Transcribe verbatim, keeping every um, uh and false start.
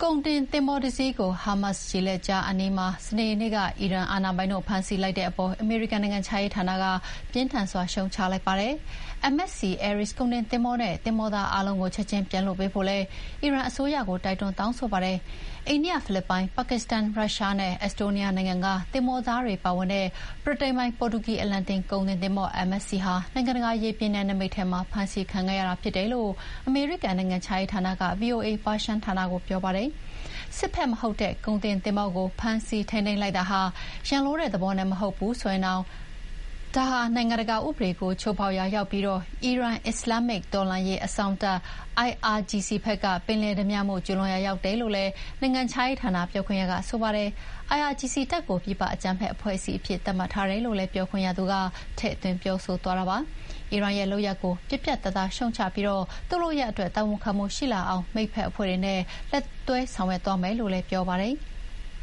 ကုန်တင်သင်္ဘောတစ်စီးကိုဟာမတ်စ်ရေလက်ကြားအနီးမှာစနေနေ့ကအီရန်အာဏာပိုင်တို့ဖမ်းဆီးလိုက်တဲ့အပေါ်အမေရိကန်နိုင်ငံခြားရေးဌာနကပြင်းထန်စွာရှုတ်ချလိုက်ပါတယ်။ M S C Aris ကုန်တင်သင်္ဘောနဲ့သင်္ဘောသားအားလုံးကိုချက်ချင်းပြန်လွှတ်ပေးဖို့လည်းအီရန်အစိုးရကိုတိုက်တွန်းတောင်းဆိုပါတယ်။အိန္ဒိယ၊ဖိလစ်ပိုင်၊ပါကစ္စတန်၊ရုရှားနဲ့အက်စတိုးနီးယားနိုင်ငံကသင်္ဘောသားတွေပါဝင်တဲ့ဗြိတိန်ပိုင်ပေါ်တူဂီအလံတင်ကုန်တင်သင်္ဘော M S C ဟာနိုင်ငံတကာရေပြင်နယ်နိမိတ်ထဲမှာဖမ်းဆီးခံခဲ့ရတာဖြစ်တယ်လို့အမေရိကန်နိုင်ငံခြားရေးဌာနက ဗွီအိုအေပါရှန်ဌာနကိုပြောပါတယ်။စစ်ဖက်မဟုတ်တဲ့ကုန်တင်သင်္ဘောကိုဖမ်းဆီးထိန်းသိမ်းလိုက်တာဟာရန်လိုတဲ့သဘောနဲ့မဟုတ်ဘူးဆိုရင်တော့ဒါဟာနိုင်ငံတကာဥပဒေကိုချိုးဖောက်ရာရောက်ပြီးအီရန်အစ္စလာမ္မစ်တော်လှန်ရေးအစောင့်တပ် I R G C ဘက်ကပင်လယ်ဓားပြမှုကျူးလွန်ရာရောက်တယ်လို့လည်းနိုင်ငံခြားရေးဌာနပြောခွင့်ရကဆိုပါတယ်။ I R G C တပ်ကိုပြည်ပအကြမ်းဖက်အဖွဲ့အစည်းအဖြစ်သတ်မှတ်ထားတယ်လို့လည်းပြောခွင့်ရသူကထည့်သွင်းပြောဆိုသွားတာပါ။အီရန်ရဲ့လုပ်ရပ်ကိုပြတ်ပြတ်သားသားရှုတ်ချပြီးသူ့လုပ်ရပ်အတွက်တာဝန်ခံမှုရှိလာအောင်မိတ်ဖက်အဖွဲ့တွေနဲ့လက်တွဲဆောင်ရွက်သွားမယ်လို့လည်းပြောပါတယ်။